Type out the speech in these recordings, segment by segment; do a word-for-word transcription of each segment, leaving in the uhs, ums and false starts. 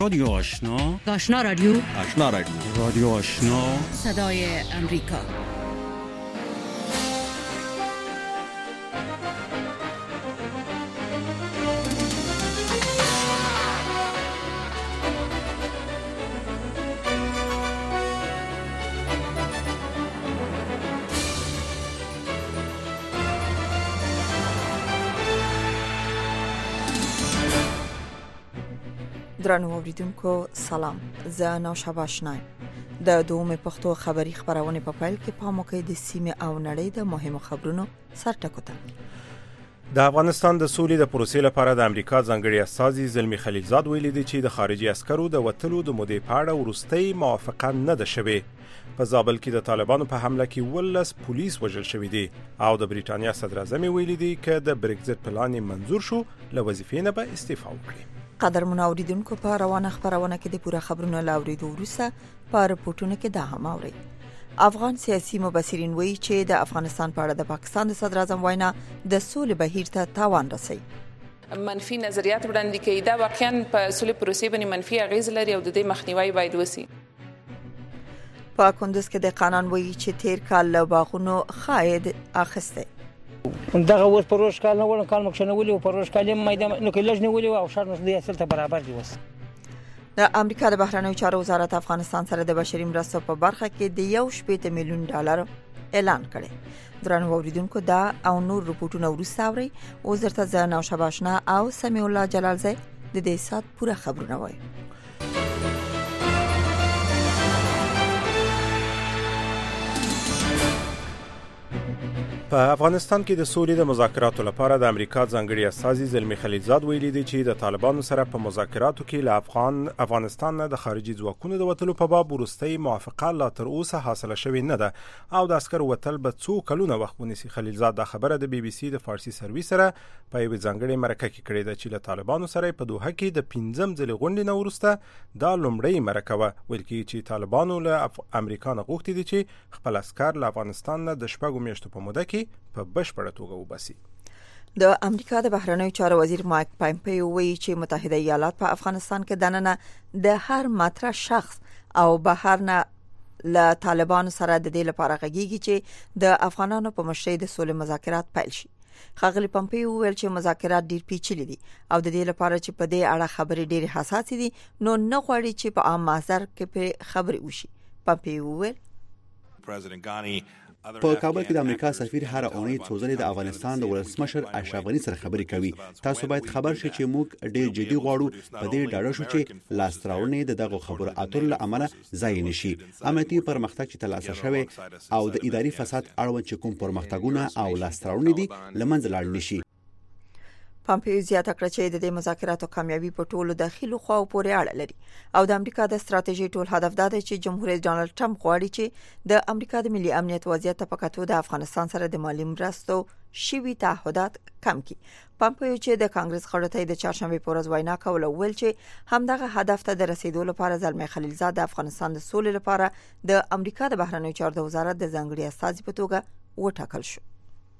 رادیو آشنا آشنا رادیو آشنا رادیو رادیو آشنا صدای امریکا. درنو اوریدونکو سلام، زه نوشابه آشنا د دومې پښتو خبری خبرونه په پیل کې پاموکې د سیمه او نړۍ د مهمو خبرونو سرټکو ته. د افغانستان د سولې د پروسې لپاره د امریکا ځانګړي استازي زلمی خلیلزاد ویلي دي چې د خارجي عسکرو د وټلو د مودې په اړه ورستۍ موافقه نه ده شوې. په زابل کې د طالبانو په حمله کې ولس پولیس وژل شوی دي او د بریټانیا صدر اعظم ویلي دي چې د بریکزټ پلان منظور شو له وظیفې نه به استعفا وکړي. قدر منوریدونکو په روانه خبرونه کې د پوره خبرونو لاوریدو وروسته په رپورټونو کې دا هم اوري. افغان سیاسي مبصرین وایي چې د افغانستان په اړه د پاکستان د صدر اعظم وینا د سولې بهیر ته تاوان رسوي. منفي نظریات وړاندې کوي دا واقعا په سولې پروسې باندې منفي اغیز لري او د دې مخنیوي باید وسی. په کندوز کې د قانون وایي چې تیر کال له باغونو خاید اخسته دغه اوس پروژ کال نه ول کال مخ نه ولي او پروژ کال میدان نو کې لږ نه ولي او شر نو د اصل ته برابر دي. وس د امریکا د بهرنیو چارو وزارت افغانستان سره د بشري مرستو په برخه کې د یو شپږ میلیون ډالر اعلان کړي. درنو اوریدونکو دا او نور رپورټونه ورساوري او زرته ځان او شباشنا او سمیع الله جلالزی د دې سات پوره خبرونه وایي. په افغانستان کې د سولې د مذاکراتو لپاره د امریکا ځانګړي استازي زلمی خلیلزاد ویلي دي چې د طالبانو سره په مذاکراتو کې له افغان افغانستان نه د خارجي ځواکونو د وټلو په باب ورستۍ موافقه لا تر اوسه حاصله شوې نه ده او د عسکر وټل به څو کلونه وخت ونیسي. خلیلزاد دا خبره د بي بي سي د فارسی سرویس سره په یوه ځانګړي مرکه کې کړې ده چې له طالبانو سره په دوحه کې د پنځم ځل غونډې نه وروسته دا لومړی مرکه و. ویل کېږي چې طالبانو له امریکا نه غوښتي دي چې خپل عسکر له افغانستان نه د شپږو میاشتو په موده کې په بشپړه توګه وباسي. د امریکا د بهرنیو چارو وزیر مایک پامپیو وایي چې متحده ایالات په افغانستان کې دننه د هر مطرح شخص او بهر نه له طالبانو سره د دې لپاره غږیږي چې د افغانانو په مشرۍ د سولې مذاکرات پیل شي. ښاغلي پامپیو ویل چې مذاکرات ډیر پیچلي دي او د دې لپاره چې په دې اړه خبرې ډېرې حساس دي نو نه غواړي چې په عام محضر کې په خبرې وشي. پامپیو ویل په کابل کې د امریکا سفیر هر اونۍ څو ځلې د افغانستان د ولسمشر اشرف غني سره خبرې کوي. تاسو باید خبر شئ چې موږ ډېر جدي غواړو په دې ډاډه شو چې لاستراونې د دغه خبرو اترو له امله ځای نشي. امنیتي پرمختګ چې ترلاسه شوی او د اداري فساد اړوند چې کوم پرمختګونه او لاستراونې دي لمنځه لاړ نشي. پامپیو زیاته کړه چې د دې مذاکراتو کامیابی په ټولو داخلي خواو پورې اړه لري او د امریکا د ستراتیژي ټول هدف دا دی چې جمهور رئیس ډانلډ ټرمپ غواړي چې د امریکا د ملي امنیت وضعیت په کتو د افغانستان سره د مالی مرستو شوي تعهدات کم کړي. پامپیو چې د کانګرس غړو ته د چهارشنبه په ورځ وینا کوله ویل چې همدغه هدف ته د رسیدو لپاره زلمی خلیلزاد د افغانستان د سولې لپاره د امریکا د بهرنیو چارو د وزارت د ځانګړي استازي په توګه وټاکل شو.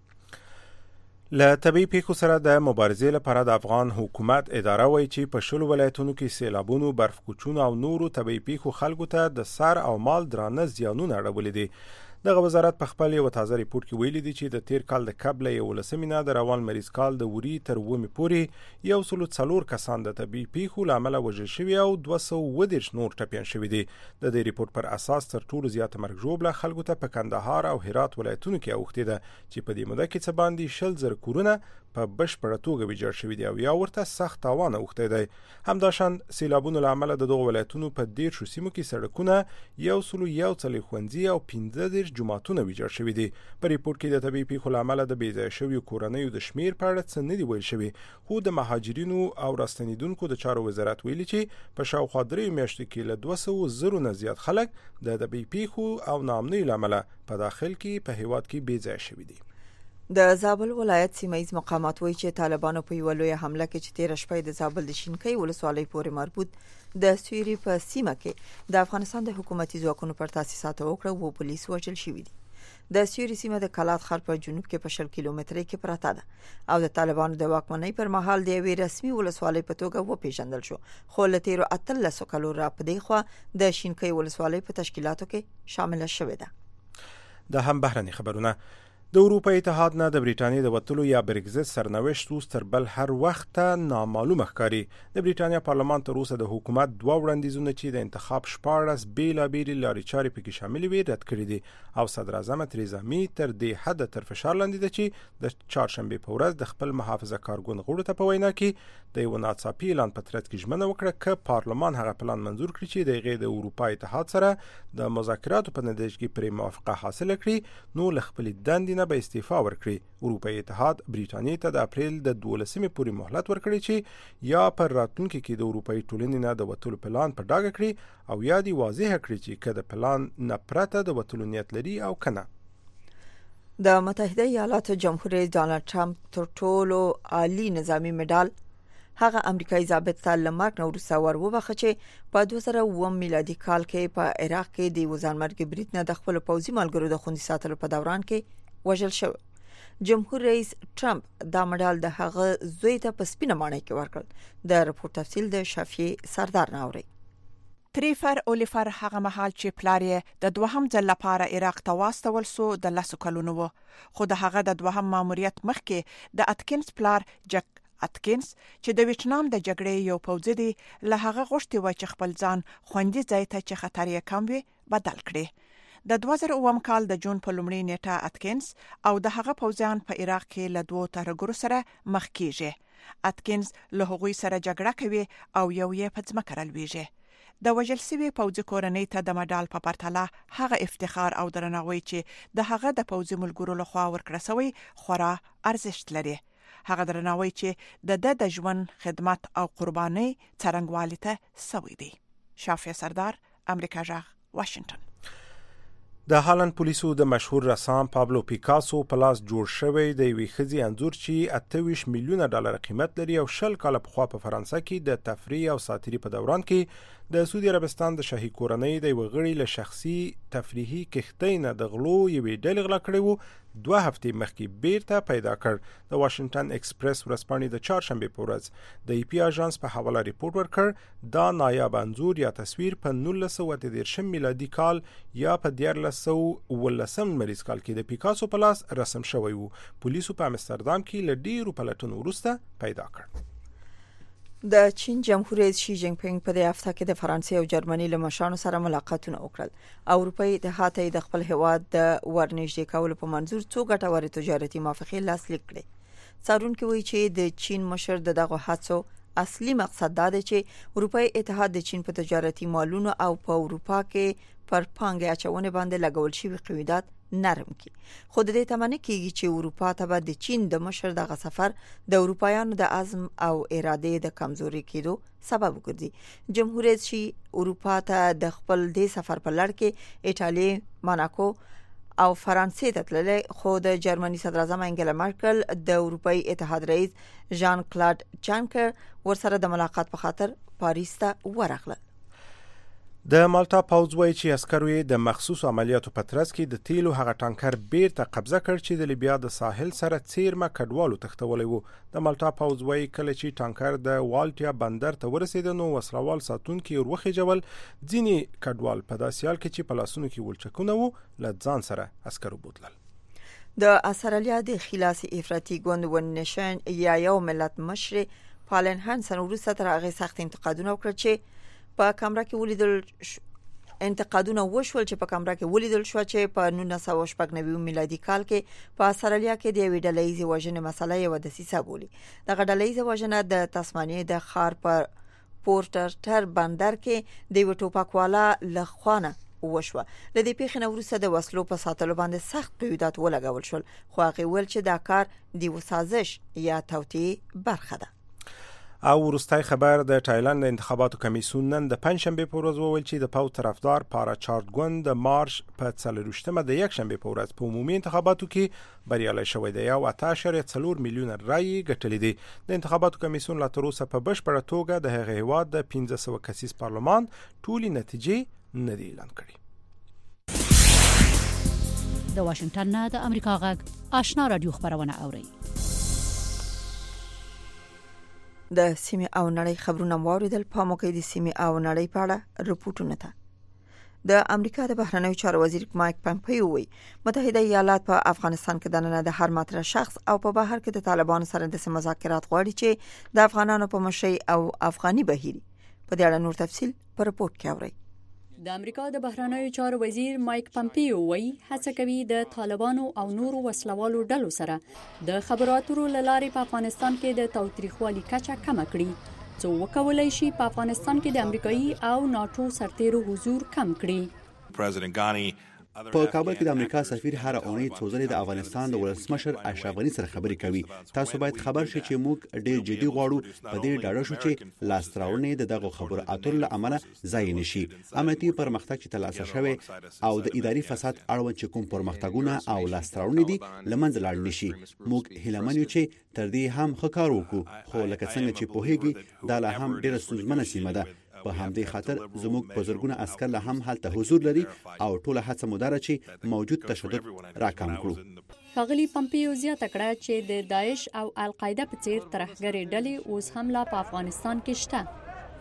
له طبي پیښو سره د مبارزې لپاره د افغان حکومت اداره وایي چې په شلو ولایتونو کې سیلابونو، برف کوچونو او نورو طبي پیښو خلکو ته د سر او مال درانه زیانونه اړولي دي. دغه وزارت په خپل یو تازه ریپورت کې ویلي دي چې د تیر کال د قبل یو لسمې نه د روان مریض کال د وري تر ومې پورې یو سلو څلور کسان د طبي پیښو له امله وژل شوي او دوه سوه اووه دېرش نور ټپیان شوي دي. د دې ریپورت پر اساس تر ټولو زیاته مرګ ژوبله خلکو ته په کندهار او هرات ولایتونو کې اوښتې ده چې په دې موده کې څه باندې شل زره کورونه په بشپړه توګه ویجاړ شوي دي او یا ورته سخت تاوان اوښتی دی. همداشان سیلابونو له امله د دغو ولایتونو په دېرشو سیمو کې سړکونه، یو سلو یو څلوېښت ښوونځي او پنځه دېرش جوماتونه ویجاړ شوي دي. په ریپورت کې د طبي پیښو له امله د بې ځایه شویو کورنیو د شمیر په اړه څه نه دي ویل شوي، خو د مهاجرینو او راستنیدونکو د چارو وزارت ویلي چې په شاوخوا دریو میاشتو کې له دوه سوه زرو نه زیات خلک د طبي پیښو او ناامنیو له امله په داخل کې په هیواد کې بې ځایه شوي دي. د زابل ولایت سیمایي مقامات وایي چې طالبانو په یو لوی حمله کې چې تیر شپه د زابل د شینکۍ ولسوالۍ پورې مربوط د سویری په سیمه کې د افغانستان د حکومتي ځواکونو پر تاسیساتو وکړه او پولیس وژل شوي دي. د سیوري سیمه د کلات ښار په جنوب کې په شل کیلومترۍ کې پراته ده او د طالبانو د واکمنۍ پر مهال د یوې رسمي ولسوالۍ په توګه وپیژندل شو، خو له تیرو اتلسو کالو را په دې خوا د شینکۍ ولسوالۍ په تشکیلاتو کې شامله شوې ده. د هم بهرني خبرونه. د اروپا اتحاد نه د بریټانیا د وتلو یا برگزیت سرنوشت اوس تر بل هر وخت نامعلومه ښکاري. د بریټانیا پارلمان تر اوسه د حکومت دوه وړاندیزونه چې د انتخاب شپاړس بیلابېلې لارې چارې پکې شامل وي رد کړي دي او صدر اعظم تریزا می تر دې حد تر فشار لاندې ده چې د چهارشنبه په ورځ د خپل محافظه کارګون غړو ته په وینا کې د یو ناڅاپي اعلان په ترڅ کې ژمنه وکړه چې پارلمان هغه پلان منظور کړي چې د غیر د اروپا اتحاد سره د مذاکراتو په نتیجه کې پرې موافقه حاصله کړي نو له خپل دندې نه به استعفا ورکړي. اروپایي اتحاد بریټانیا ته د اپریل د دولسمې پورې مهلت ورکړي چې یا پر راتلونکي کې د اروپایي ټولنې نه د وتلو پلان په ډاګه کړي او یا دی واضح کړي چې کله پلان نه پرته د وتلو نیت لري او کنه. د متحده ایالاتو جمهور رئیس ډانلډ ټرمپ تر ټولو عالی نظامی مډال هغه امریکایي ضابط ته له مرګ نه وروسته ور وبخښه چې په دوه زره اووه میلادي کال کې په عراق کې د وزارمرګ برید نه د خپل پوځي ملګرو د خوندي ساتلو په دوران کې وژل شو. جمهور رئیس ټرمپ دا مډال د هغه زوی ته په سپینه ماڼۍ کې ورکړ. د رپورت تفصیل د شافعي سردار ناوري. تریفر اولیفر هغه مهال چې پلار یې د دوهم ځل لپاره عراق ته واستول سو د لسو کلونو و، خو د هغه د دوهم ماموریت مخکې د اتکینز پلار جک اتکینز چې د ویتنام د جګړې یو پوځي دی له هغه غوښتي و چې خپل ځان خوندي ځای ته چې خطر یې کم وي بدل کړي. د دوه زره اووم کال د جون په لومړۍ نیټه اتکینز او د هغه پوځیان په عراق کې له دوه ترګرو سره مخ کیږي. اتکینز له هغوی سره جګړه کوي او یو یې په ځمکه رالویږي. د وژل شوي پوځي کورنۍ ته د مډال په پرتله هغه افتخار او درناوی چې د هغه د پوځي ملګرو لخوا ورکړل شوی خورا ارزښت لري. هغه درناوی چې د د د ژوند خدمت او قرباني څرنګوالي ته سوی دی. شافعي سردار، امریکا جغ، واشنگټن. د هالند پولیسو د مشهور رسام پابلو پیکاسو په لاس جوړ شوی د یوې ښځې انځور چې اته ویشت میلیونه ډالر قیمت لري او شل کاله پخوا په فرانسه کې د تفریح او ساتیري په دوران کې د سعودي عربستان د شاهي کورنۍ د یو غړي له شخصي تفریحي کښتۍ نه د غلو یوې ډلې غلا کړې وو دوه هفتې مخکې بیرته پیدا کړ. د واشنگټن ایکسپریس ورځپاڼې د چهارشنبه په ورځ د ای پی اژانس په حواله ریپورت ورکړ دا نایاب انځور یا تصویر په نولس سوه اته دېرشم میلادي کال یا په دیارلس سوه اوولسم لمریز کال کې د پیکاسو په لاس رسم شوی وو. پولیسو په امستردام کې له ډیرو پلټنو وروسته پیدا کړ. د چین جمهور رئیس شي جین پینګ په دې هفته کې د فرانسې او جرمني له مشرانو سره ملاقاتونه وکړل. اروپایي اتحاد ته د خپل هیواد د ورنږدې کولو په منظور څو ګټورې تجارتي موافقې لاسلیک کړې. څارونکي وایي چې د چین مشر دغه هڅو اصلي مقصد دا دی چې اروپایي اتحاد د چین په تجارتي مالونو او په اروپا کې پر پانګې اچونې باندې لګول شوی قیودات نرم کی. خو د دې تمنه کیږي چې اروپا ته به د چین د مشر دغه سفر د اروپایانو د عزم او اراده د کمزوري کېدو سبب وګرځي. جمهور رئیس شي اروپا ته د خپل د سفر په لړ کې ایتالیا، موناکو او فرانسې ته تللی، خو د جرمني صدر اعظم انګلا مرکل د اروپایي اتحاد رئیس ژان کلاډ جانکر ورسره د ملاقات په خاطر پاریس ته ورغله. د مالټا پوځ وایي چې عسکرو د مخصوص عملیاتو په ترڅ کې د تیلو هغه ټانکر بیرته قبضه کړ چې د لیبیا د ساحل سره څیرمه کډوالو تښتولی وو. د مالټا پوځ وایي کله چې ټانکر د والټیا بندر ته ورسېد نو وسلوال ساتونکي وروخیجول. ځینې کډوال په داسې حال کې چې په لاسونو کې ولچکونه وو له ځان سره عسکرو بوتلل. د استرالیا د خلاصي افراطي ګوند ون نیشن یا یو ملت مشر پالن هانسن وروسته تر هغه سخت انتقادونه وکړل چې په کیمرا کې ولیدل انتقادونه وشول چې په کیمرا کې ولیدل شو چې په نولس سوه شپږ نوي میلادي کال کې په استرالیا کې د یوې ډلهیزې وژنې مسله یو دسیسه بولي. دغه ډلهیزه وژنه د تسمانیې د ښار په پورټر بندر کې د یو ټوپکوالا لخوانه وشوه. له دې پیښې نه وروسته د وسلو په ساتلو باندې سخت قیودات ولګول شول، خو هغه ویل چې دا کار د سازش یا توطئې برخه ده. او وروستی خبر د تایلند د انتخاباتو کمیسیون نن د پنجشنبه په ورځ وویل چې د پوځ طرفدار پارا چارت ګوند د مارش په څلرویشتمه د یکشنبه په ورځ په عمومي انتخاباتو کې بریالی شوی دی او اته اعشاریه څلور میلیونه رای ګټلې دي. د انتخاباتو کمیسیون لا تر اوسه په بشپړه توګه د هغه هیواد د پنځه سوه کسیز پارلمان ټولې نتیجې نه دي اعلان کړې. د واشنگټن نه د امریکا غږ آشنا رادیو خبرونه اوري. د سیمه او نړۍ خبرونه واوریدل. په موقع د سیمه او نړۍ په اړه رپورټونه ده. د امریکا د بهرنیو چارو وزیر مایک پامپیو وی متحده ایالات په افغانستان کې د نن د هر ماتره شخص او په بهر کې د طالبانو سره د مذاکرات غواړي چې د افغانانو په مشرۍ او افغاني بهیري. په دې اړه نور تفصیل په رپورت کې اورئ. د امریکا د بهرنیو چارو وزیر مایک پامپیو وی هڅه کوي د طالبانو او نورو وسلوالو ډلو سره د خبرو اترو لارې په افغانستان کې د تاوتریخوالي کچه کم کړي، څو وکولای شي په افغانستان کې د امریکایي او ناتو سرتیرو حضور کم کړي. په کابل کې د امریکا سفیر هر اونۍ څو ځلې د افغانستان د ولسمشر اشرف غني سره خبرې کوي. تاسو باید خبر شئ چې موږ ډېر جدي غواړو په دې ډاډه شو چې لاستراونې د دغه خبرو اترو له امله ځای نشي. امنیتي پرمختګ چې ترلاسه شوی او د اداري فساد اړوند چې کوم پرمختګونه او لاستراونې دي لمنځه لاړ نشي. موږ هیلمن یو چې تر دې هم ښه کار وکړو، خو لکه څنګه چې پوهیږي دا لا هم ډېره ستونزمنه سیمه ده. په همدې خاطر زموږ په زرګونه عسكر له هم هلته حضور لري او ټوله هڅه مداره چې موجود تشدد راکم کړو. ښاغلي پامپیو زیاته کړه چې د داعش او القاعده په څیر ترهګرې ډلې اوس هم لا په افغانستان کې شته.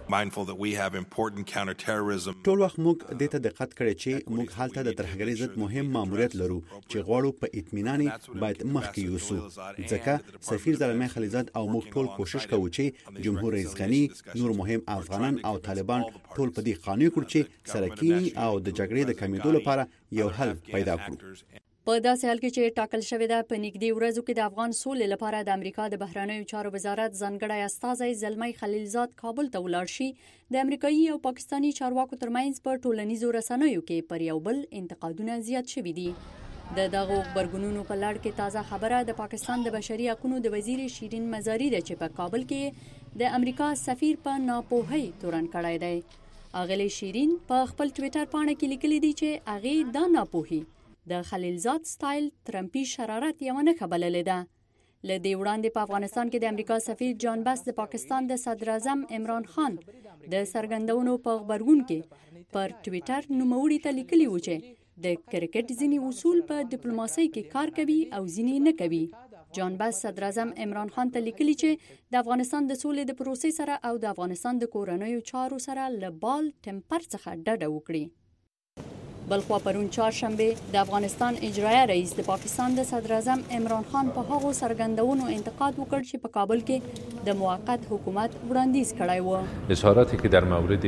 ټول وخت موږ دې ته دقت کړی چې موږ هلته د ترهګرۍ ضد مهم ماموریت لرو چې غواړو په اطمینان باید مخکې یوسو. ځکه سفیر زلمی خلیزاد او موږ ټول کوشش کوو چې جمهور رئیس غني، نور مهم افغانان او طالبان ټول په دې قانع کړو چې سره کینی او د جګړې د کمیدو لپاره یو حل پیدا کړو. په داسې حال کې چې ټاکل شوې ده په نږدې ورځو کې د افغان سولې لپاره د امریکا د بهرنیو چارو وزارت ځانګړی استازی زلمی خلیلزاد کابل ته ولاړ شي، د امریکایي او پاکستاني چارواکو ترمنځ په ټولنیزو رسنیو کې پر یو بل انتقادونه زیات شوي دي. د دغو خبرګونونو په لړ کې تازه خبره د پاکستان د بشري حقوقو د وزیر شیرین مزاری ده چې په کابل کې د امریکا سفیر په ناپوهۍ تورن کړی دی. اغلی شیرین په خپل ټویټر پاڼه کې لیکلي دي چې هغه دا ناپوهي د خلیلزاد سټایل ترمپي شرارت یو نه خبرلې ده. ل دې وړاندې په افغانستان کې د امریکا سفیر جان بس د پاکستان د صدر اعظم عمران خان د سرګندونو په خبرګون کې پر ټویټر نوموړي ته لیکلي و چې د کرکټ ځینی اصول په ډیپلوماسۍ کې کار کوي او ځینی نه کوي. جان بس صدر اعظم عمران خان ته لیکلي چې د افغانستان د سولې د پروسې سره او د افغانستان د کورنیو چارو سره له بال ټمپر څخه ډډه وکړي. بلخوا پرون چهارشنبه د افغانستان اجرایه رئیس د پاکستان د صدر اعظم عمران خان په هغو سرګندونو انتقاد وکړ چې په کابل کې د موقت حکومت وړاندیز کړی و. اظهاراتی که در مورد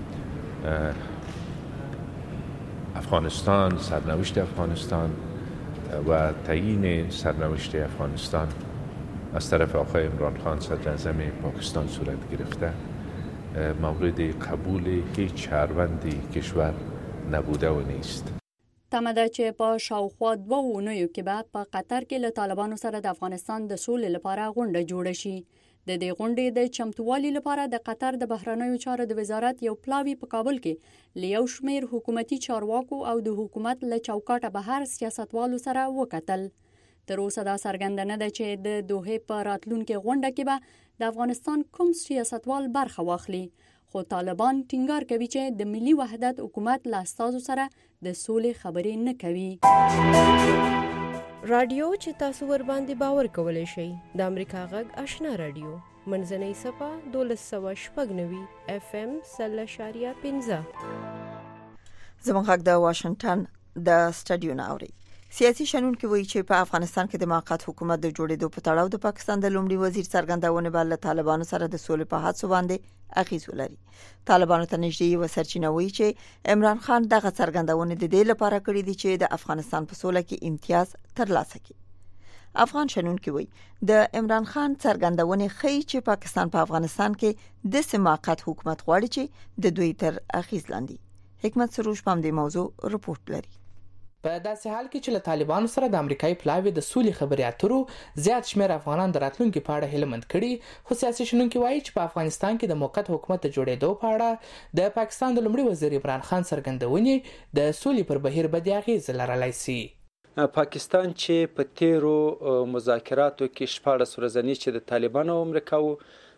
افغانستان، سرنوشت افغانستان و تعیین سرنوشت افغانستان از طرف آقای عمران خان صدر اعظم پاکستان صورت گرفته مورد قبول هیچ شهروند کشور نبوده و نیست. تمه ده چې په شاوخوا دوه اونیو کې به په قطر کې له طالبانو سره د افغانستان د سولې لپاره غونډه جوړه شي. د دې غونډې د چمتووالي لپاره د قطر د بهرنیو چارو د وزارت یو پلاوی په کابل کې له یو شمېر حکومتي چارواکو او د حکومت له چوکاټه بهر سیاستوالو سره وکتل. تر اوسه دا څرګنده نه ده چې د دوحې په راتلونکې غونډه کې به د افغانستان کوم سیاستوال برخه واخلي، خو طالبان ټینګار کوي چې د ملي وحدت حکومت له استازو سره د سولې خبرې نه کوي. رادیو چې تاسو ور باندې باور کولای شئ د امریکا غږ آشنا رادیو منځنۍ صفه دولس سوه شپږ نوي اف ام سل اشاریه پنځه. زموږ غږ د واشنگټن د سټډیو نه اوري. سیاسي شنونکي وایي چې په افغانستان کې د موقت حکومت د جوړېدو په تړاو د پاکستان د لومړي وزیر څرګندونه به له طالبانو سره د سولې په هڅو باندې اغیز ولري. طالبانو ته نږدې یو سرچینه وایي چې عمران خان دغه څرګندونه د دې لپاره کړې دي چې د افغانستان په سوله کې امتیاز ترلاسه کړي. افغان شنونکي وایي د عمران خان څرګندونه ښیي چې پاکستان په افغانستان کې د سماقت حکومت غواړي چې د دوی تر اغیز لاندې. حکمت سروش په دې موضوع رپورت لري. په داسې حال کې چې له طالبانو سره د امریکایي پلاوی د سولې خبرې اترو زیات شمېر افغانان د راتلونکي په اړه هیله مند کړي، خو سیاسي شنونکي وایي چې په افغانستان کې د موقت حکومت د جوړېدو په اړه د پاکستان د لومړي وزیر عمران خان څرګندونې د سولې پر بهیر بدې اغېزې لرلی سي. پاکستان چې په تیرو مذاکراتو کې شپاړس ورځې چې د طالبانو او امریکا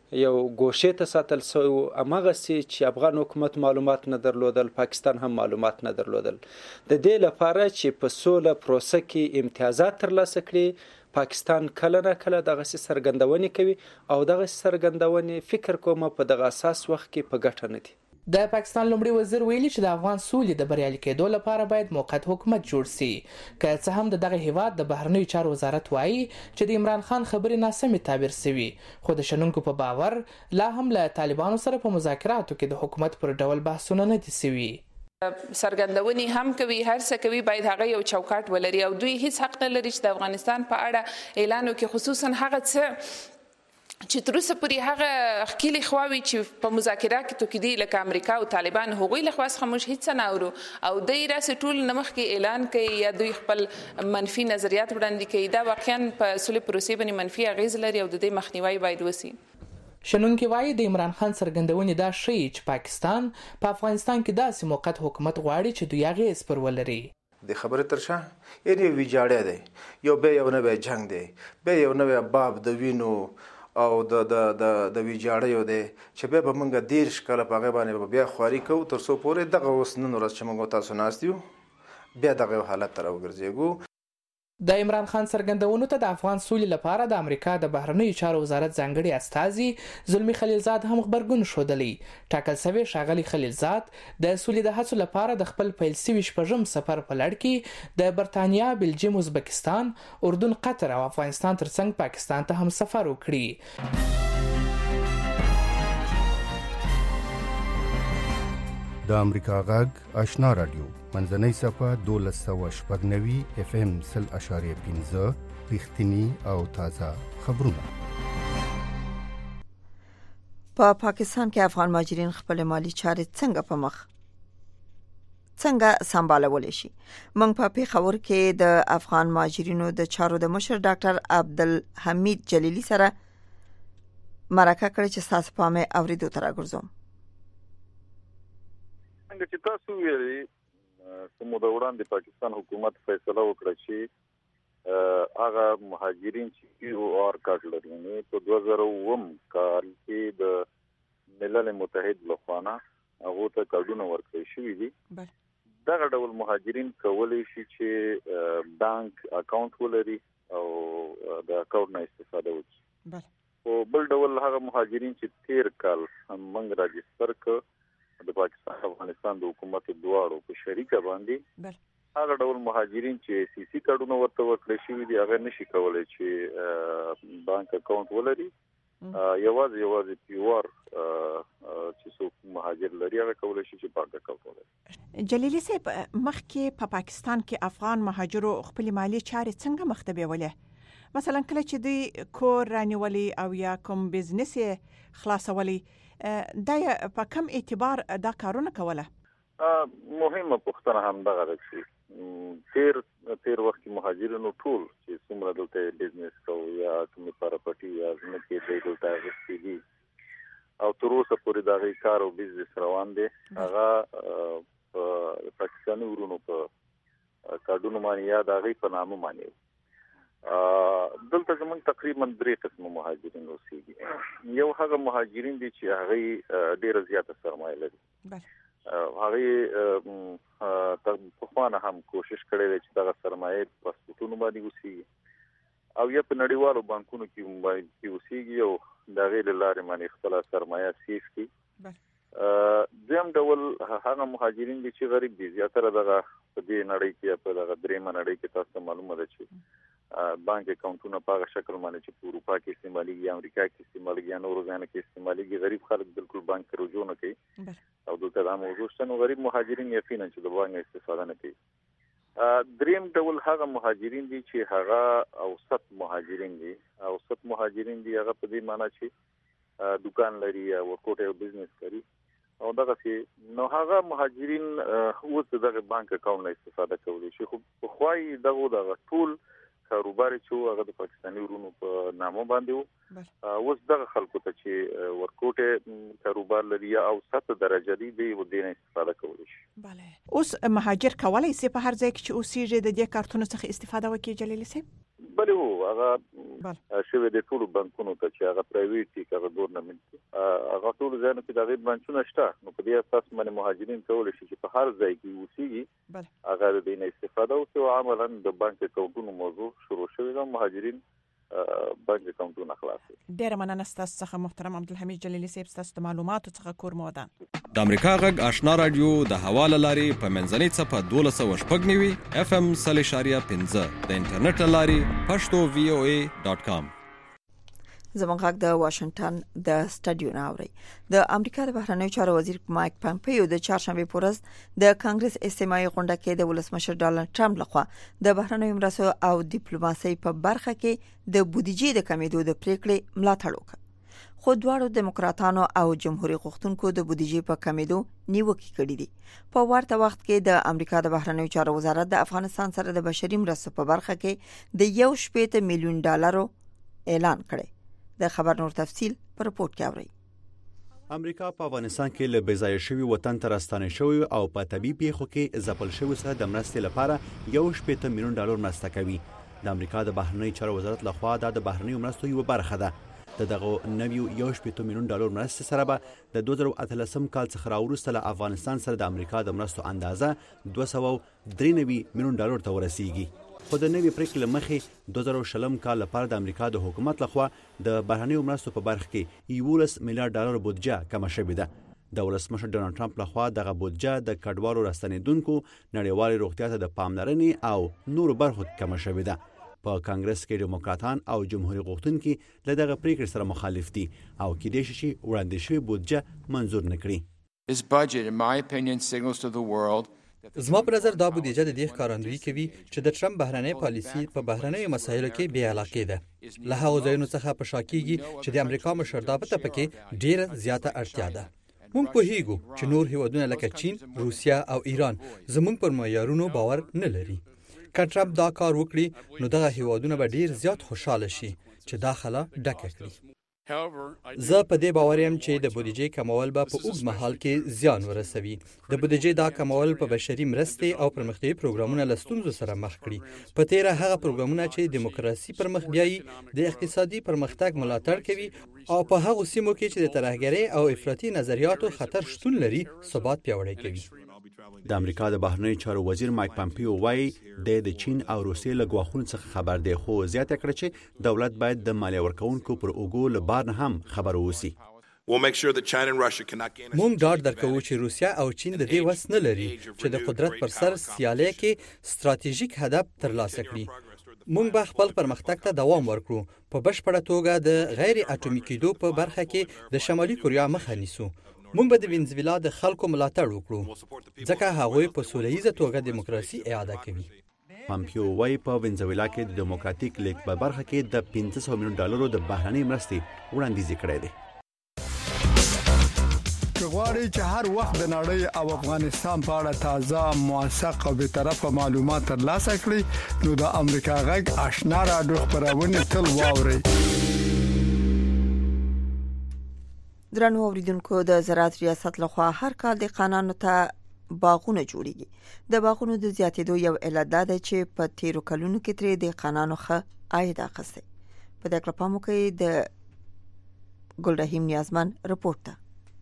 یو ګوشې ته ساتل سوی و. هماغسې چې افغان حکومت معلومات نه درلودل، پاکستان هم معلومات نه درلودل. د دې لپاره چې په سوله پروسه کې امتیازات ترلاسه کړي، پاکستان کله نه کله دغسې څرګندونې کوي او دغسې څرګندونې فکر کومه په دغه اساس وخت کې په ګټه نه دي. د پاکستان لومړي وزیر ویلي چې د افغان سولې د بریالي کېدو لپاره باید موقت حکومت جوړ سي. که څه هم د دغه هیواد د بهرنیو چارو وزارت وایي چې د عمران خان خبرې ناسمې تعبیر سوي، خو د شنونکو په باور لا هم له طالبانو سره په مذاکراتو کې د حکومت پر ډول بحثونه نه دي سوي. سرګندونې هم کوي، هر څه کوي، باید هغه یو چوکاټ ولري او دوی هیڅ حق نه لري چې د افغانستان په اړه اعلان وکړي، خصوصا هغه څه چې تر اوسه پورې هغه ښکېلې خواوې چې په مذاکراتو کې دي لکه امریکا او طالبان، هغوی له خوا څخه موږ هېڅ نه اورو او دوی راسې ټول نه مخکې اعلان کوي یا دوی خپل منفي نظریات وړاندې کوي. دا واقعا په سولې پروسې باندې منفي اغېز لري او د دې مخنیوی باید وسي. شنونکي وایي د عمران خان څرګندونې دا ښیي چې پاکستان په افغانستان کې داسې موقت حکومت غواړي چې دوی اغېز پر ولري. د خبرې تر شا یعنې ویجاړی دی، یو بیا یو نوی جنګ دی، بیا یو نوی باب د وینو او د د د د ویجاړیو دی چې بیا به موږ دېرش کاله په هغې باندې به بیا خواري کوو تر څو پورې دغه اوس نن ورځ چې موږ تاسو ناست یو بیا دغه حالت ته راوګرځېږو. د عمران خان څرګندونو ته د افغان سولې لپاره د امریکا د بهرنیو چارو وزارت ځانګړي استازي زلمي خلیلزاد هم غبرګون ښودلی. ټاکل سوی ښاغلي خلیلزاد د سولې د هڅو لپاره د خپل پیل سوي شپږم سفر په لړ کې د برتانیا، بلجیم، ازبکستان، اردن، قطر او افغانستان ترڅنګ پاکستان ته هم سفر وکړي. د امریکا غږ آشنا رادیو منځنۍ صفحه دولس سوه شپږ نوي اف ام سل اشاریه پنځه رښتینی او تازه خبرونه. په پاکستان کې افغان مهاجرین خپل مالی چارې څنګه په مخ څنګه سمبالولی شي. موږ په پیښور کې د افغان مهاجرینو د چارو د مشر ډاکټر عبدالحمید جلیلی سره مرکه کړې چې تاسو په مې اوریدو ته راګرځوم. څنګه چې تاسو ویلي کومه د وړاندې پاکستان حکومت فیصله وکړه چې هغه مهاجرین چې او آر کارت لري نه په دوه زره اووه کال کې د ملل متحد لخوا هغه ته کارډونه ورکړل شوي دي. دغه ډول مهاجرین کولی شي چې بانک اکاونټ ولري او د اکاونټ نه استفاده وکړي. او بل ډول هغه مهاجرین چې تیر کال موږ راجستر کړ د پاکستان افغانستان د حکومت دواړو په شریکه باندې، هغه ډول مهاجرین چې سی سی کارډونه ورته ورکړل شوي دي هغه نشي کولی چې بانک اکاونټ ولري. یوازې یوازې پیور چې څوک مهاجر لري هغه کولی شي چې بانک اکاونټ ولري. جلیلی صاحب، مخکې په پاکستان کې افغان مهاجرو خپل مالی چارې څنګه مخ ته بیولې؟ مثلا کله چې دوی کور رانیولي او یا کوم بزنس خلاصولي، دا په کوم اعتبار دا کارونه کوله؟ مهمه پوښتنه هم دغه ده چې تیر تیر وخت مهاجرینو ټول چې څومره دلته بزنس کوي یا کومه پراپرټي یا ځمکې دی دلته غوښتي دي او تر اوسه پورې دا غي کار او بزنس روان دي، هغه په پاکستاني ورونو په کارډونو باندې یا دا غي په نامه باندې. دلته زموږ تقریبا درې قسمه مهاجرین اوسېږي. یو هغه مهاجرین دي چې هغه ډیره زیاته سرمایه لري، هغه په خوانه هم کوشش کړی دی چې دغه سرمایه په پاسپورټونو باندې اوسېږي او یا په نړیوالو بانکونو کې باندې اوسېږي او د هغې له لارې باندې خپله سرمایه سیف کړي. دویم ډول هغه مهاجرین دي چې غریب دي، زیاتره دغه په دې نړۍ کې په دغه دریمه نړۍ کې تاسو ته معلومه ده چې بانک اکاونټونه په هغه شکل باندې چې په اروپا کې استعمالېږي یا امریکا کې استعمالېږي یا نورو ځایونو کې استعمالېږي، غریب خلک بالکل بانک ته رجوع نه کوي او دلته دا موضوع شته. نو غریب مهاجرین یقینا چې د بانک استفاده نه کوي. دریم ډول هغه مهاجرین دي چې هغه اوسط مهاجرین دي. اوسط مهاجرین دي هغه په دې معنی چې دکان لري یا ورکوټ یو بزنس کوي او دغه چې نو هغه مهاجرین اوس دغه بانک اکاونټ نه استفاده کولی شي. خو په خوای دغه دغه ټول کاروبار چې هغه د پاکستاني ورونو په نامه باندې وو، اوس دغه خلکو ته چې ورکوټ کاروبار لري او سطح درجه دی دی و دې نه استفاده کولی شي. بله، اوس مهاجر کولی شي په هر ځای کې چې اوسېږي د دې کارتونو څخه استفاده وکړي؟ جلیلی صاحب، بل هو هغه شوی د ټولو بانکونو ته چې هغه پرایویټ دي هغه ګورنمنت هغه ټول ځانو کې د غیر بانکونو شته نو په دې اساس باندې مهاجرین کول شي چې په هر ځای کې اوسېږي هغه د دې استفاده او عملاً د بانک اکاونټونو موضوع شروع شوی د مهاجرین بانک اکاونټونه خلاص ډیر مننه ستاسو څخه محترم عبدالحمید جلیلی صاحب ستاسو د معلوماتو څخه کور مودان د امریکا غږ آشنا رادیو د حواله لاري په منځنۍ صفه دولس سوه شپږ نوي اف ام صلی شاریه پنځه د انټرنیټ لاري پښتو وی او ای ډاٹ کام زموږ غږ د واشنگټن د سټډیو ناوړي د امریکا د بهرنیو چارو وزیر مایک پامپیو د چهارشنبه په ورځ د کانګرس استماعي غونډه کې د ولسمشر ډانلډ ټرمپ لخوا د بهرنیو مرستو او ډیپلوماسي په برخه کې د بودیجې د کمیدو د پریکړې ملاتړ وکړ خو دواړو دیموکراتانو او جمهوریت غوښتونکو د بودیجې په کمیدو نیوکې کړې دي په ورته وخت کې د امریکا د بهرنیو چارو وزارت د افغانستان سره د بشري مرستو په برخه کې د یو شپېته میلیون ډالرو اعلان کړی د خبر نور تفصیل په رپورت کې اوري امریکا په افغانستان کې له بېځایه شوي وطن ته راستانه شوی او په طبي پیښو کې ځپل شوی سره د مرستې لپاره یو شپېته میلیون ډالر مرسته کوي د امریکا د بهرنیو چارو وزارت لخوا دا د بهرنیو مرستو یو برخه ده د دغه نویو یو شپېته میلیون ډالر مرستې سره به د دوه زره اتلسم کال څخه راوروسته له افغانستان سره د امریکا د مرستو اندازه دوه سوه درې نوي میلیون ډالر ته ورسیږي خو د نوي پریکړې له مخې دوه زره شلم کال لپاره د امریکا د حکومت لخوا د بهرنیو مرستو په برخه کې یولس میلیارډ ډالر بودجه کمه شوې ده د ولسمشر ډونالډ ټرمپ لخوا دغه بودجه د کډوالو راستنېدونکو نړیوالې روغتیا ته د پاملرنې او نورو برخو کمه شوې ده په کانګرس کې دیموکراتان او جمهوریت غوښتونکي له دغه پریکړې سره مخالف دي او کېدای شي چې وړاندې شوې بودجه منظور نه کړي This budget, in my opinion, signals to the world زما په نظر دا بودیجه د دې ښکارندویي کوي چې د ټرمپ بهرنۍ پالیسي په بهرنیو مسایلو کې بې علاقې ده له هغو ځایونو څخه په شا کېږي چې د امریکا مشرتابه ته پکې ډېره زیاته اړتیا ده موږ پوهیږو چې نور هیوادونه لکه چین، روسیا او ایران زموږ پر معیارونو باور نه لري که ټرمپ دا کار وکړي نو دغه هیوادونه به ډېر زیات خوشحاله شي چې دا خلا ډکه کړي زه په دې باور یم چې د بودیجې کمول به په اوږد مهال کې زیان ورسوي د بودیجې دا کمول په بشري مرستې او پرمختیایي پروګرامونه له ستونزو سره مخ کړي په تیره هغه پروګرامونه چې دیموکراسي پر مخ بیایي د اقتصادي پرمختګ ملاتړ کوي او په هغو سیمو کې چې د ترهګرۍ او افراطي نظریاتو خطر شتون لري ثبات پیاوړی کوي د امریکا د بهرنیو چارو وزیر مایک پامپیو وایي د چین او روسیې له ګواښونو څخه خبر دی خو زیاته کړه چې دولت باید د مالیه ورکوونکو پر اوږو له بار نه هم خبر واوسي موږ ډاډ درکوو چې روسیا او چین د دې وس نه لري چې د قدرت پر سر سیالۍ کې ستراتیژیک هدف ترلاسه کړي موږ به خپل پرمختګ ته دوام ورکړو په بشپړه توګه د غیر اټومي کېدو په برخه کې د شمالي کوریا مخه نیسو موږ به د وینزویلا د خلکو ملاتړ وکړو ځکه هغوی په سوله ییزه توګه دیموکراسي اعاده کوي پامپیو وایي په وینزویلا کې د دیموکراتیک لیګ په برخه کې د پنځه سوه میلیون ډالرو د بهرنۍ مرستې وړاندیز کړی دی که غواړئ چې هر وخت د نړۍ او افغانستان په اړه تازه موثق او بیطرفه معلومات ترلاسه کړئ نو د امریکا غږ آشنا رادیو خپرونه تل واورئ درنو اوریدونکو د زراعت ریاست لخوا هر کال د قانونو ته باغونه جوړیږي د باغونو د زیاتېدو یو علت دا ده چې په تیرو کلونو کې ترې د قانونو ښه عاید اخیستی په دې اړه پام وکړئ د ګلرحیم نیازمن رپورټ ته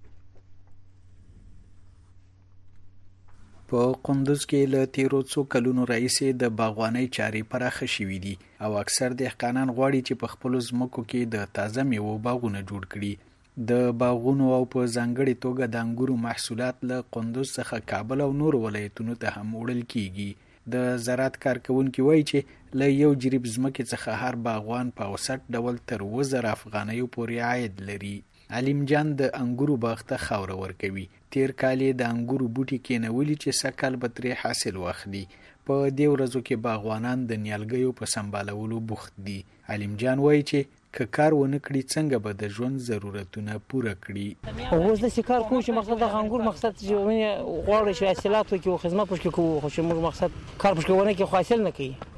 په قندوز کې له تیرو څو کلونو راهیسې د باغوانۍ چارې پراخه شوې دي او اکثر دهقانان غواړي چې په خپلو ځمکو کې د تازه میوو باغونه جوړ کړي د باغونو او په ځانګړې توګه د انګورو محصولات له قندوز څخه کابل او نور ولایتونو ته هم وړل کیږي د زراعت کارکونکي وایي چې له یو جریب ځمکې څخه هر باغوان په اوسط ډول تر اووه زره افغانیو پورې عاید لري علیم جان د انګورو باغ ته خاوره ورکوي تیر کال یې د انګورو بوټي کېنولي چې سږ به ترې حاصل واخلي په دې ورځو کې باغوانان د نیالګیو په سمبالولو بوخت دي علیم جان وایي چې که کار ونه کړي څنګه به د ژوند ضرورتونه پوره کړي اوس داسې کار کوو چې مقصد د انګور مقصد چې غواړو چې حاصلات وکړو خدمت پکې کوو خو چې موږ مقصد کار پکې ونه کړو خو حاصل نه کوي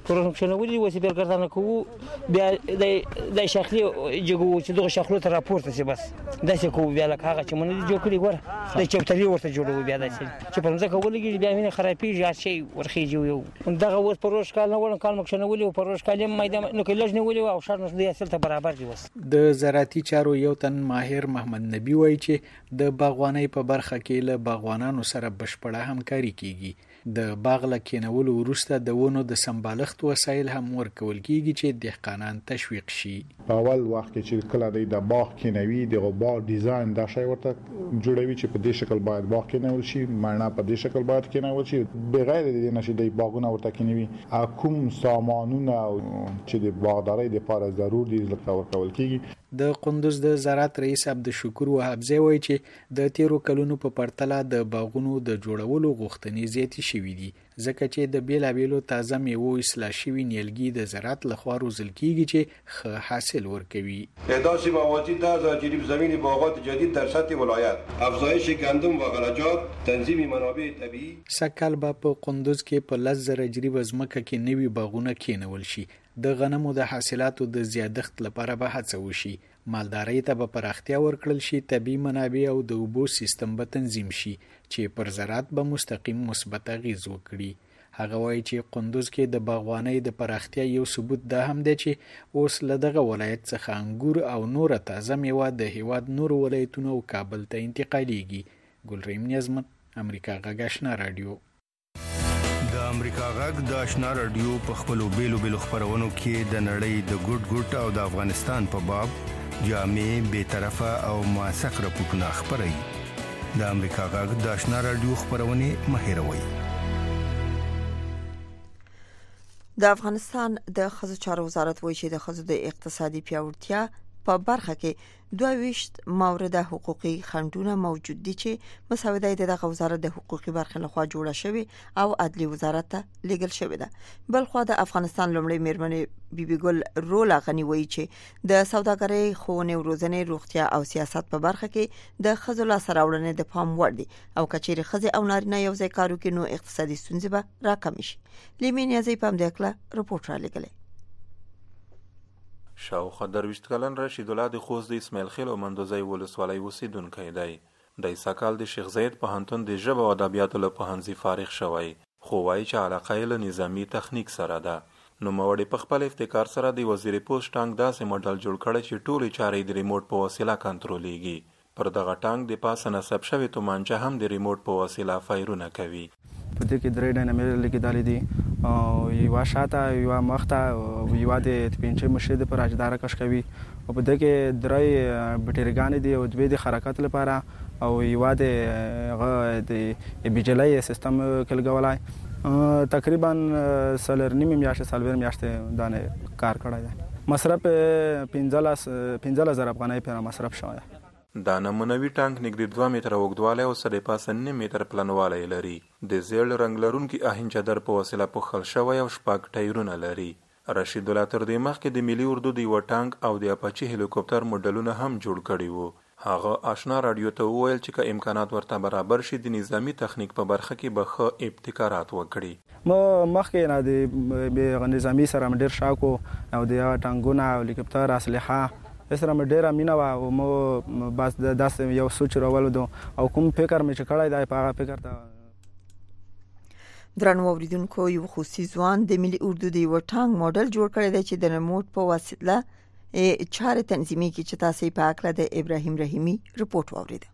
پروژه شنولې وسی بل کړه کو بیا د شخلي جګو چې دغه شخلو ته راپورته شي بس داسې کو بیا لکه هغه چې مونږ جوړ کړی ګوره د چپټري ورته جوړو بیا داسې چې په ځکه ولګي بیا مینه خرابېږي یا شي ورخیږي یو دغه اوس پروژه کال نه ول کال مخ شنولې او پروژه کال مېدا نو کې لږ نه ولې او شر نو د اصل ته برابر دی وس د زراعتي چارو یو تن ماهر محمد نبی وایي چې د باغوانۍ په برخه کې له باغوانانو سره بشپړه همکاري کیږي د باغ له کېنولو وروسته د ونو د سمبالښت وسایل هم ورکول کیږي چې دهقانان تشویق شي. په اول وخت کې چې کله د باغ کېنوي د باغ ډیزاین دا شی ورته جوړوي چې په دې شکل باید باغ کېنول شي، معنا په دې شکل باید کېنول شي، بغیر د دې نشي د باغونه ورته کېنوي. کوم سامانونه چې د باغدارۍ لپاره ضروري دي لکه ورکول کیږي. د قندوز د زراعت رئیس عبدالشکور وهابزی وایي چې د تیرو کلونو په پرتله د باغونو د جوړولو غوښتنې زیاتې شوې دي ځکه چې د بیلابیلو تازه میوو اصلاح شوي نیالګي د زراعت لخوا روزل کیږي چې ښه حاصل ورکوي. احداث موازی ده هزار جریب زمین باغات جدید در سطح ولایت، افزایش گندم و غلجات، تنظیم منابع طبیعی. سږ کال به په قندوز کې په لس زره جریب ځمکه کې نوي باغونه کېنول شي. د غنمو د حاصلاتو د زیادښت لپاره به هڅه وشي، مالدارۍ ته به پراختیا ورکړل شي، طبیعي منابع او د اوبو سیستم به تنظیم شي چې پر زراعت به مستقیم مثبت اغیز وکړي. هغه وایي چې قندوز کې د باغوانۍ د پراختیا یو ثبوت دا هم دی چې اوس له دغه ولایت څخه انګور او نوره تازه میوه د هیواد نورو ولایتونو او کابل ته انتقالیږي. ګلریم نیازمن، امریکا غږ آشنا رادیو. د امریکا غږ د آشنا رادیو په خپلو بیلو بیلو خبرونو کې د نړۍ د ګډ ګډ او د افغانستان په باب جامع بے طرفه او موثق راپورټونه خبري. د امریکا غږ د آشنا رادیو خبرونه مهیروي. د افغانستان د ښځو چارو وزارت وایي چې د ښځو د اقتصادي پیاوړتیا په برخه کې دوه ویشت مورده حقوقي خنډونه موجود دي چې مسوده د دغه وزارت د حقوقي برخې لخوا جوړه شوې او عدلي وزارت ته لیږل شوې ده. بل خو د افغانستان لومړی میرمنې بیبي ګل رولا غنی وایي چې د سوداګرۍ، ښوونې او روزنې، روغتیا او سیاست په برخه کې د ښځو لاسته راوړنې د پام وړ دي او کچېرې ښځې او نارینه یو ځای کار وکړي نو اقتصادي ستونزې به راکمې شي. لیمې نیازی په همدې هکله رپورټ رالیږلی. شاوخوا درویشت کلن رشید الله د خوست د اسماعیل خیل او مندوزی ولسوالۍ اوسیدونکی دی. د سکهال د شیخ زاید پوهنتون د ژبې او ادبیاتو له پوهنځي فارغ شوی، خو وایي چې علاقه یې له نظامي تخنیک سره ده. نوموړی په خپل ابتکار سره د وزیر پوسټ ټانک داسې موډل جوړ کړی چې ټولې چارې د ریموټ په وسیله کنټرولېږي. پر دغه ټانک د پاسه نصب شوی تومانچه هم د ریموټ په وسیله فایرونه کوي. په دې کې درې ډاینامیک لیکدلې دي او یو شاته یو مخته او یو د پنځه مشر د پر اجدار کش کوي او په دې کې درې بټریګان دي او د دې حرکت لپاره او یو د د بجلی سیستم کلګولای تقریبا سلر نیمه میاشت سالور میاشت دانه کار کړی دی. مصرف پنځه هزار افغانۍ په مصرف شوی. دا نمونوي ټانک نږدې دوه متره اوږدوالی او سر پاسه نیم متر پلنوالی لري. د زیړ رنګ لرونکي آهن چادر په وسیله پوښل شوی او شپږ ټایرونه لري. رشید الله تر دې مخکې د ملي اردو د یوه ټانک او د اپاچي هلیکوپټر موډلونه هم جوړ کړي وو. هغه آشنا رادیو ته وویل چې که امکانات ورته برابر شي د نظامي تخنیک په برخه کې به ښه ابتکارات وکړي. ما مخکې نه د نظامي سره ډېر شاک او د ټانګونه او هلیکوپټر اسلحه سره مې ډېره مینه وه او مو بس داسې یو سوچ راولودو او کوم فکر مې چې کړی دی په هغه فکر ته. درنو اوریدونکو، یو خصوصي ځوان د ملي اردو د یوه ټانک موډل جوړ کړی دی چې د ریموټ په وسیله چارې تنظیمي کې چې تاسې په هکله د ابراهیم رحیمي رپورټ واورېده.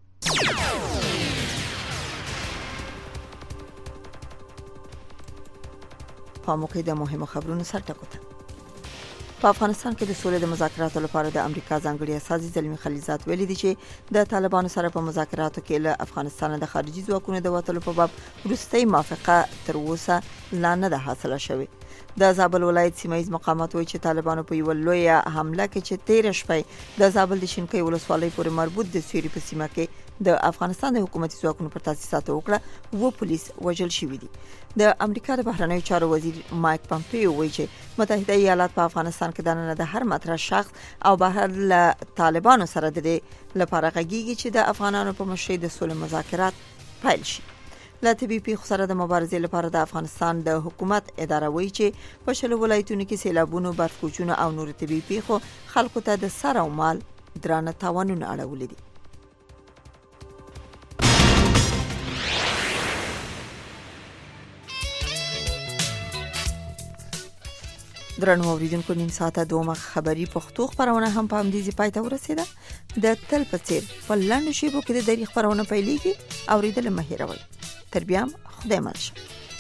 په موقع د مهمو خبرونو سر ټکو ته. په افغانستان کې د سولې د مذاکراتو لپاره د امریکا ځانګړي استازي زلمی خلیلزاد ویلي دي چې د طالبانو سره په مذاکراتو کې له افغانستان د خارجي ځواکونو د وټلو په باب وروستۍ موافقه تر اوسه لا نه ده حاصله شوې. د زابل ولایت سیمایي مقامات وایي چې طالبانو په یو لوی حمله کې چې تیر شپه د زابل د شینکۍ ولسوالۍ پورې مربوط د سویری په سیمه کې د افغانستان د حکومتي ځواکونو پر تاسیساتو وکړه، و پولیس وژل شوي دي. د امریکا د بهرنیو چارو وزیر مایک پامپیو وایي چې متحده ایالات په افغانستان کې د نن د هر مطرح شخص او بهر له طالبانو سره د لپاره غږیږي چې د افغانانو په مشرۍ د سولې مذاکرات پیل شي. لا طبي پیښو سره د مبارزې لپاره د افغانستان د حکومت اداره وایي چې په شلو ولایتونو کې سیلابونو، برف کوچونو او نور طبي پیښو خلکو ته د سر او مال درانه تاوانونه اړولي دي. درنو اوریدونکو، نیم ساعته دومره خبری پښتو خبرونه هم په همدې ځای ته ورسیده. د تل په څیر په لاندې شیبو کې د دری خبرونه پیلېږي، اوریدل مه هېروئ. تر بیا خدای مل شه.